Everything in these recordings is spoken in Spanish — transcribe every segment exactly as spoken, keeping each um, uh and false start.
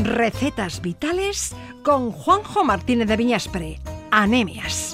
Recetas vitales con Juanjo Martínez de Viñaspre. Anemias.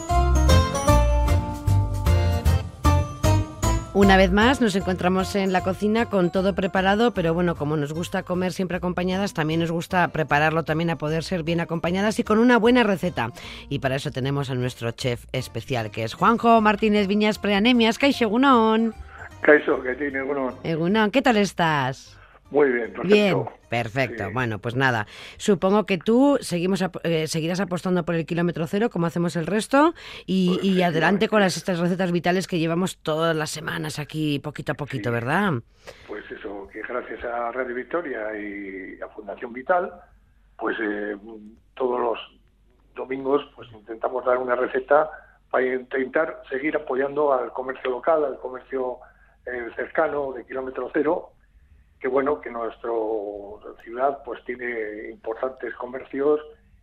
Una vez más nos encontramos en la cocina con todo preparado, pero bueno, como nos gusta comer siempre acompañadas, también nos gusta prepararlo también a poder ser bien acompañadas y con una buena receta. Y para eso tenemos a nuestro chef especial, que es Juanjo Martínez Viñaspre. Anemias, kaixo, egunon. Kaixo, que tiene egunon. Egunon, ¿qué tal estás? Muy bien, perfecto. Bien, perfecto. Sí. Bueno, pues nada, supongo que tú seguimos eh, seguirás apostando por el kilómetro cero, como hacemos el resto, y, pues y adelante con las estas recetas vitales que llevamos todas las semanas aquí, poquito a poquito, sí. ¿Verdad? Pues eso, que gracias a Radio Victoria y a Fundación Vital, pues eh, todos los domingos pues intentamos dar una receta para intentar seguir apoyando al comercio local, al comercio eh, cercano de kilómetro cero. Que bueno, que nuestra ciudad pues tiene importantes comercios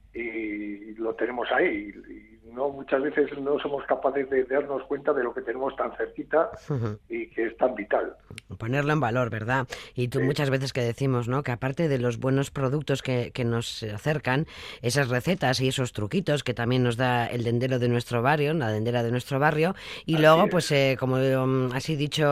y lo tenemos ahí. Y no muchas veces no somos capaces de darnos cuenta de lo que tenemos tan cerquita uh-huh. y que es tan vital. Ponerlo en valor, ¿verdad? Y tú sí. muchas veces que decimos, ¿no? Que aparte de los buenos productos que, que nos acercan, esas recetas y esos truquitos que también nos da el dendero de nuestro barrio, la dendera de nuestro barrio, y así luego, es. pues eh, como um, así dicho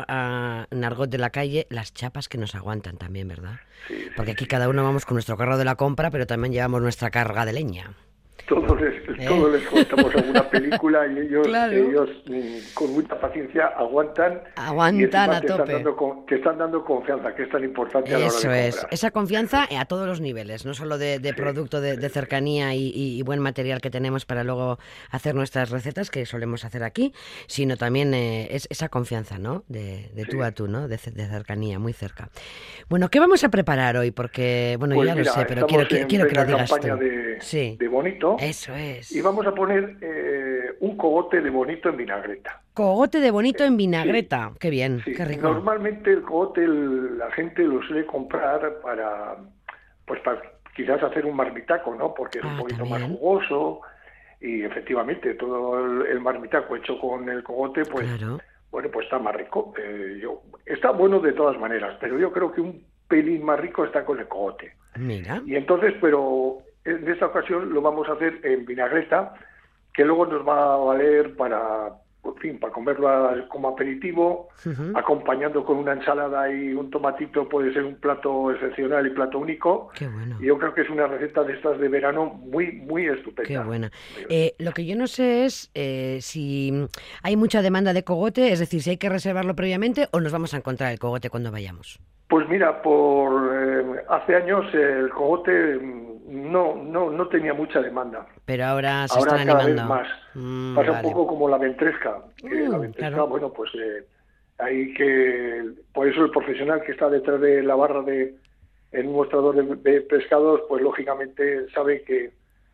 a uh, Nargot de la calle, las chapas que nos aguantan también, ¿verdad? Sí, sí, Porque aquí sí. cada uno vamos con nuestro carro de la compra, pero también llevamos nuestra carga de leña. Todos les, ¿Eh? todos les contamos alguna película y ellos, claro. ellos mm, con mucha paciencia aguantan. Aguantan a te tope. Están dando, te están dando confianza, que es tan importante a la hora de Eso comprar. es, esa confianza a todos los niveles, no solo de, de sí, producto de, de cercanía y, y, y buen material que tenemos para luego hacer nuestras recetas, que solemos hacer aquí, sino también eh, es esa confianza, ¿no? De, de sí. tú a tú, ¿no? De, de cercanía, muy cerca. Bueno, ¿qué vamos a preparar hoy? Porque, bueno, pues ya mira, lo sé, pero quiero, quiero, quiero que lo digas tú. De, sí. de bonito. Eso es. Y vamos a poner eh, un cogote de bonito en vinagreta. Cogote de bonito en vinagreta. Sí. Qué bien, sí. qué rico. Normalmente el cogote el, la gente lo suele comprar para, pues para quizás hacer un marmitaco, ¿no? Porque es ah, un poquito también. más jugoso y efectivamente todo el, el marmitaco hecho con el cogote, pues claro. bueno, pues está más rico. Eh, yo, está bueno de todas maneras, pero yo creo que un pelín más rico está con el cogote. Mira. Y entonces, pero en esta ocasión lo vamos a hacer en vinagreta, que luego nos va a valer para, en fin, para comerlo a, como aperitivo, uh-huh. acompañando con una ensalada y un tomatito, puede ser un plato excepcional y plato único. Qué bueno. Y yo creo que es una receta de estas de verano muy, muy estupenda. Qué buena. Eh, lo que yo no sé es eh, si hay mucha demanda de cogote, es decir, si hay que reservarlo previamente o nos vamos a encontrar el cogote cuando vayamos. Pues mira, por eh, hace años el cogote no no no tenía mucha demanda. Pero ahora se ahora están cada animando. Vez más. Mm, Pasa vale. un poco como la ventresca. Que Mm, la ventresca, claro. bueno, pues eh, hay que... Por eso el profesional que está detrás de la barra de en un mostrador de, de pescados, pues lógicamente sabe que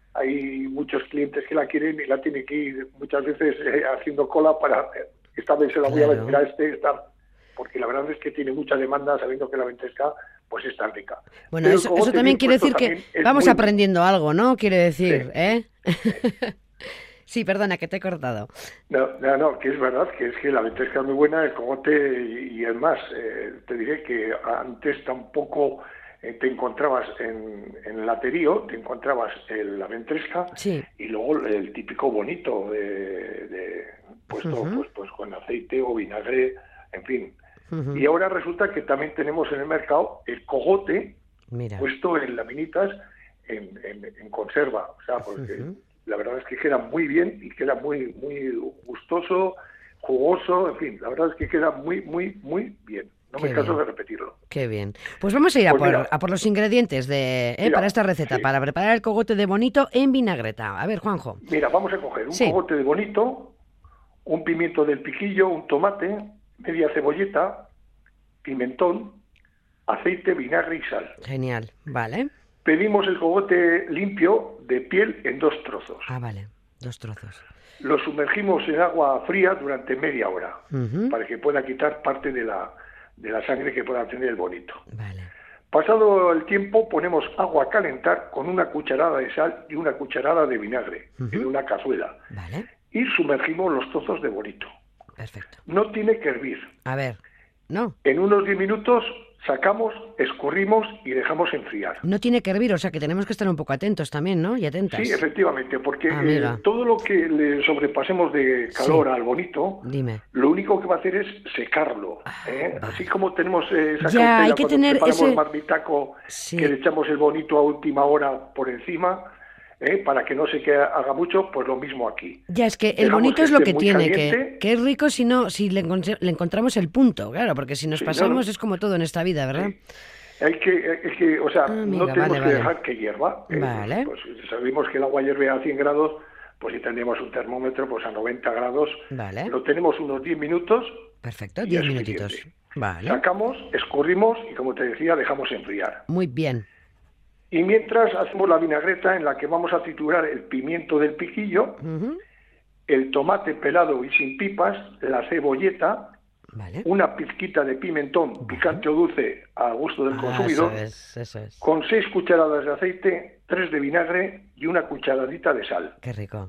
hay muchos clientes que la quieren y la tiene que ir muchas veces eh, haciendo cola para... Eh, esta vez se la voy claro. a vender a este, esta... porque la verdad es que tiene mucha demanda, sabiendo que la ventresca pues es tan rica. Bueno, eso, eso también quiere decir que vamos aprendiendo muy... algo, ¿no? Quiere decir, sí. ¿eh? Sí, perdona, que te he cortado. No, no, no, que es verdad, que es que la ventresca es muy buena, el cogote, y, y es más, eh, te diré que antes tampoco eh, te encontrabas en, en el laterío, te encontrabas el, la ventresca, sí. y luego el típico bonito, de, de puesto uh-huh. pues, pues con aceite o vinagre, en fin. Uh-huh. Y ahora resulta que también tenemos en el mercado el cogote Mira. puesto en laminitas en, en, en conserva, o sea, porque uh-huh. la verdad es que queda muy bien y queda muy muy gustoso, jugoso, en fin, la verdad es que queda muy muy muy bien. No Qué me canso bien. de repetirlo. Qué bien. Pues vamos a ir a, pues por, mira, a por los ingredientes de eh, mira, para esta receta, sí. para preparar el cogote de bonito en vinagreta. A ver, Juanjo. Mira, vamos a coger un sí. cogote de bonito, un pimiento del piquillo, un tomate, media cebolleta, pimentón, aceite, vinagre y sal. Genial, vale. Pedimos el cogote limpio de piel en dos trozos. Ah, vale, dos trozos. Lo sumergimos en agua fría durante media hora, uh-huh. para que pueda quitar parte de la, de la sangre que pueda tener el bonito. Vale. Pasado el tiempo, ponemos agua a calentar con una cucharada de sal y una cucharada de vinagre uh-huh. en una cazuela. Vale. Y sumergimos los trozos de bonito. Perfecto. No tiene que hervir. A ver, no. En unos diez minutos sacamos, escurrimos y dejamos enfriar. No tiene que hervir, o sea que tenemos que estar un poco atentos también, ¿no? Y atentas. Sí, efectivamente, porque Ah, eh, todo lo que le sobrepasemos de calor Sí. al bonito, Dime. lo único que va a hacer es secarlo. ¿eh? vale. Así como tenemos eh, esa Ya, cautela hay que cuando tener preparamos ese- marmitaco, Sí. que le echamos el bonito a última hora por encima, ¿eh? para que no se que haga mucho, pues lo mismo aquí. Ya, es que el Dejamos bonito que es lo esté que muy tiene, caliente. que, que es rico si no, si le, encon- le encontramos el punto, claro, porque si nos Sí, no, pasamos no. es como todo en esta vida, ¿verdad? Sí. Hay que, hay que, o sea, Ah, no amiga, tenemos vale, que vale. dejar que hierva. ¿eh? Vale. Pues, pues sabemos que el agua hierve a cien grados, pues si tendríamos un termómetro pues a noventa grados, Vale. lo tenemos unos diez minutos. Perfecto, y diez es minutitos. suficiente. Vale. Sacamos, escurrimos y, como te decía, dejamos enfriar. Muy bien. Y mientras hacemos la vinagreta en la que vamos a triturar el pimiento del piquillo, Ujú. el tomate pelado y sin pipas, la cebolleta, Vale. una pizquita de pimentón picante o dulce a gusto del Ah, consumidor, eso es, eso es. con seis cucharadas de aceite, tres de vinagre y una cucharadita de sal. Qué rico.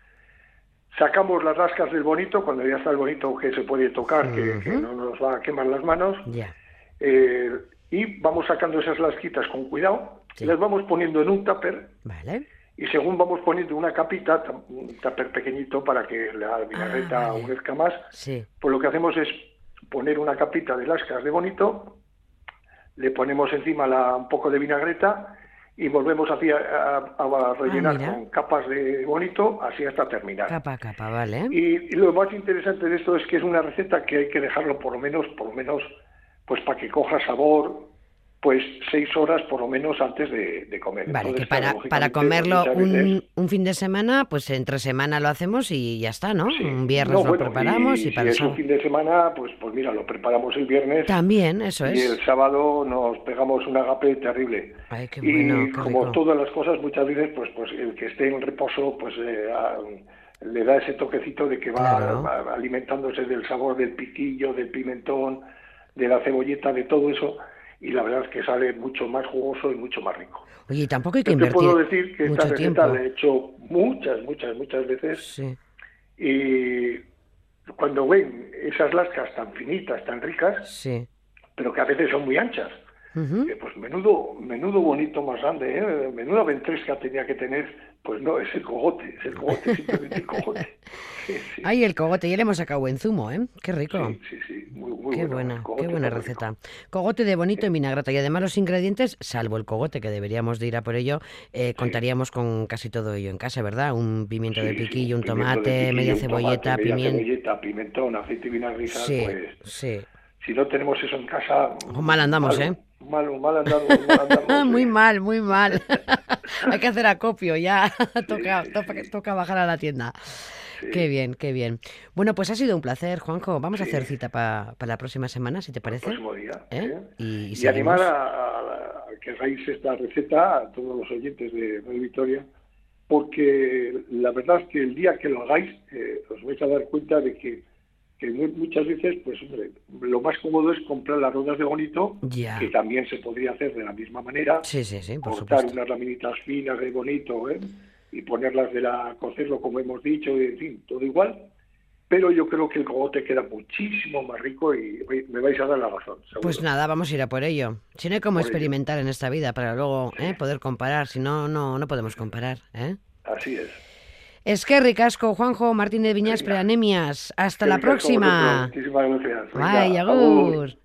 Sacamos las rascas del bonito, cuando ya está el bonito que se puede tocar, que, que Ujú. no nos va a quemar las manos, Ya. eh, y vamos sacando esas lasquitas con cuidado, Sí. las vamos poniendo en un tupper, Vale. y según vamos poniendo una capita, tam- un tupper pequeñito para que la vinagreta Ah, vale. humezca más, Sí. pues lo que hacemos es poner una capita de lascas de bonito, le ponemos encima la, un poco de vinagreta y volvemos así a, a- a rellenar mira. con capas de bonito, así hasta terminar. Capa a capa, vale. Y, y lo más interesante de esto es que es una receta que hay que dejarlo por lo menos, por lo menos, pues para que coja sabor, pues seis horas por lo menos antes de, de comer. Vale, Entonces, que para, claro, para lógicamente, comerlo muchas veces- un, un fin de semana, pues entre semana lo hacemos y ya está, ¿no? Sí. Un viernes No, lo bueno, preparamos y, y para el si es un sábado. fin de semana, pues pues mira, lo preparamos el viernes También, eso y es. el sábado nos pegamos un agape terrible. Ay, qué y bueno, qué como rico. todas las cosas, muchas veces, pues pues el que esté en reposo, pues eh, a- le da ese toquecito de que va Claro. a- alimentándose del sabor del piquillo, del pimentón, de la cebolleta, de todo eso, y la verdad es que sale mucho más jugoso y mucho más rico. Oye, y tampoco hay que Yo te invertir puedo decir que esta mucho receta tiempo. la he hecho muchas, muchas, muchas veces, Sí. y cuando ven esas lascas tan finitas, tan ricas, Sí. pero que a veces son muy anchas, Ujú. eh, pues menudo menudo bonito más grande, ¿eh? Menuda ventresca tenía que tener, pues no, es el cogote, es el cogote, simplemente el cogote. Sí, sí, Ay, el cogote, ya le hemos sacado buen zumo, ¿eh? Qué rico. sí, sí, sí, muy, muy Qué bueno, el buena, cogote qué buena está muy receta. rico. Cogote de bonito en vinagreta. Y además los ingredientes, salvo el cogote, que deberíamos de ir a por ello, eh, contaríamos con casi todo ello en casa, ¿verdad? Un pimiento de Sí, sí, piquillo, un pimiento de tomate, piquillo, media un cebolleta, tomate, media pimiento. cebolleta, pimentón, aceite y vinagre y sal, Sí, pues sí. si no tenemos eso en casa... O mal andamos, malo, ¿eh? Malo, mal andamos, mal andamos, Muy sí. mal, muy mal. Hay que hacer acopio, ya. toca, sí, toca, sí. toca bajar a la tienda. Sí. Qué bien, qué bien. Bueno, pues ha sido un placer, Juanjo. Vamos a Sí. hacer cita para la próxima semana, si te El parece. próximo día. ¿Eh? ¿eh? Y, y Y, seguimos. animar a, a- a que hagáis esta receta a todos los oyentes de Radio Victoria, porque la verdad es que el día que lo hagáis eh, os vais a dar cuenta de que, que mu- muchas veces, pues hombre, lo más cómodo es comprar las rodas de bonito, Ya. que también se podría hacer de la misma manera, Sí, sí, sí, por cortar supuesto. unas laminitas finas de bonito, ¿eh? y ponerlas de la, cocerlo como hemos dicho, y en fin, todo igual. Pero yo creo que el cogote queda muchísimo más rico y me vais a dar la razón, seguro. Pues nada, vamos a ir a por ello. Si no hay como Por ello. experimentar en esta vida para luego Sí. ¿eh? poder comparar, si no, no, no podemos comparar. ¿eh? Así es. Es que ricasco, Juanjo Martínez Viñas, Venga. Preanemias. Hasta Que la ricasco próxima. vosotros. Muchísimas gracias. Venga, Bye, agur. agur.